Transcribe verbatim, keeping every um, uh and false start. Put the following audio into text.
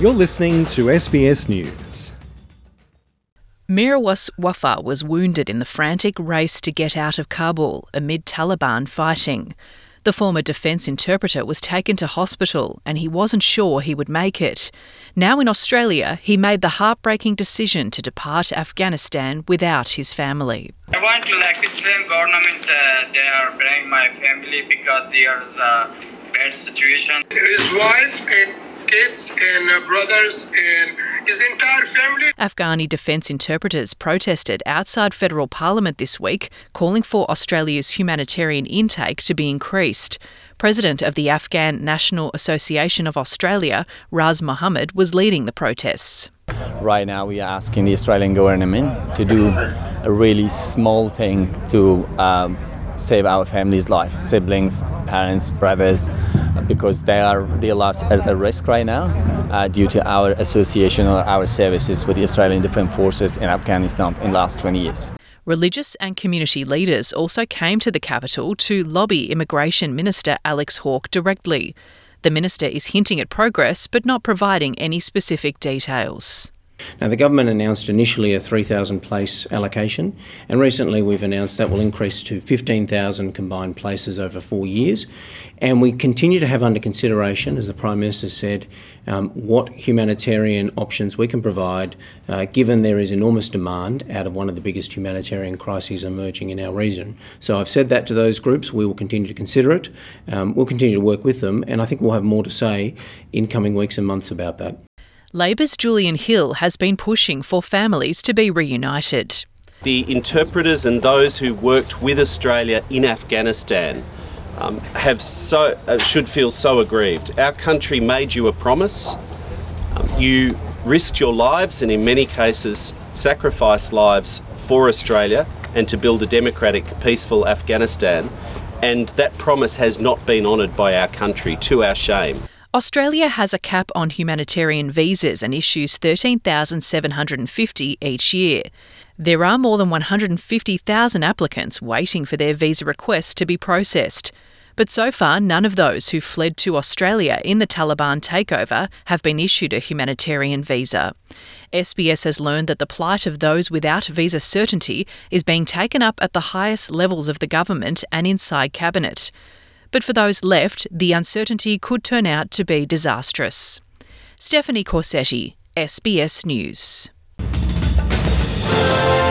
You're listening to S B S News. Mirawas Wafa was wounded in the frantic race to get out of Kabul amid Taliban fighting. The former defence interpreter was taken to hospital and he wasn't sure he would make it. Now in Australia, he made the heartbreaking decision to depart Afghanistan without his family. I want to like this same government, uh, they are bringing my family because there's a bad situation. His wife and kids and uh, brothers and his entire family. Afghani defence interpreters protested outside federal parliament this week, calling for Australia's humanitarian intake to be increased. President of the Afghan National Association of Australia, Raz Mohammed, was leading the protests. Right now we are asking the Australian government to do a really small thing to um, save our family's life, siblings, parents, brothers, because they are their lives at, at risk right now uh, due to our association or our services with the Australian Defence Forces in Afghanistan in the last twenty years. Religious and community leaders also came to the capital to lobby Immigration Minister Alex Hawke directly. The minister is hinting at progress but not providing any specific details. Now, the government announced initially a three thousand place allocation, and recently we've announced that will increase to fifteen thousand combined places over four years. And we continue to have under consideration, as the Prime Minister said, um, what humanitarian options we can provide, uh, given there is enormous demand out of one of the biggest humanitarian crises emerging in our region. So I've said that to those groups. We will continue to consider it. Um, we'll continue to work with them, and I think we'll have more to say in coming weeks and months about that. Labor's Julian Hill has been pushing for families to be reunited. The interpreters and those who worked with Australia in Afghanistan um, have so uh, should feel so aggrieved. Our country made you a promise. Um, you risked your lives and in many cases sacrificed lives for Australia and to build a democratic, peaceful Afghanistan. And that promise has not been honoured by our country, to our shame. Australia has a cap on humanitarian visas and issues thirteen thousand seven hundred fifty each year. There are more than one hundred fifty thousand applicants waiting for their visa requests to be processed. But so far, none of those who fled to Australia in the Taliban takeover have been issued a humanitarian visa. S B S has learned that the plight of those without visa certainty is being taken up at the highest levels of the government and inside cabinet. But for those left, the uncertainty could turn out to be disastrous. Stephanie Corsetti, S B S News.